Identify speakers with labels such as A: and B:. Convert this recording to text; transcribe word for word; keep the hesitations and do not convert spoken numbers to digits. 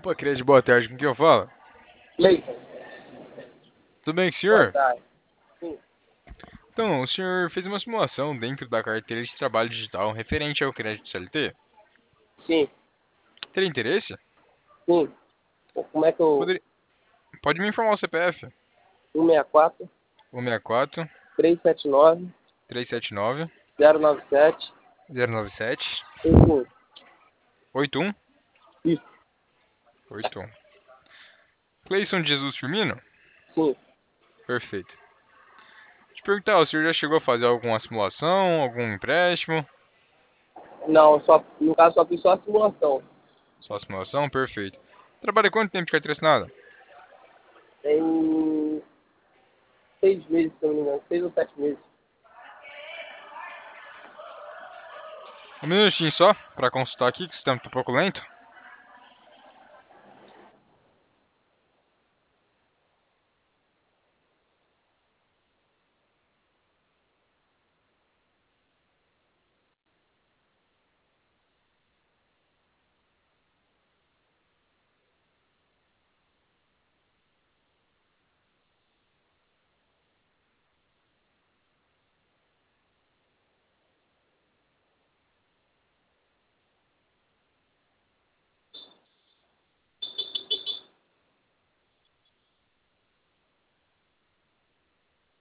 A: Opa, Cred, boa tarde, com quem eu falo?
B: Cleiton,
A: Tudo bem com o
B: boa
A: senhor?
B: tarde. Sim,
A: Então, o senhor fez uma simulação dentro da carteira de trabalho digital referente ao crédito C L T?
B: sim,
A: Teria interesse?
B: sim. Pô, como é que eu.
A: Poderia... Pode me informar o C P F?
B: um seis quatro,
A: um seis quatro,
B: três sete nove,
A: três sete nove,
B: zero nove sete,
A: zero nove sete,
B: oito um.
A: oito um.
B: Isso,
A: oito um. Cleison de Jesus Firmino?
B: sim.
A: Perfeito. Te perguntar, o senhor já chegou a fazer alguma simulação, algum empréstimo?
B: Não, só, no caso só fiz só a simulação.
A: Só simulação? Perfeito. Trabalha quanto tempo de carteira assinada?
B: Tem seis meses, se eu não me engano, seis ou sete meses.
A: Um minutinho só, para consultar aqui, que o sistema tá um pouco lento.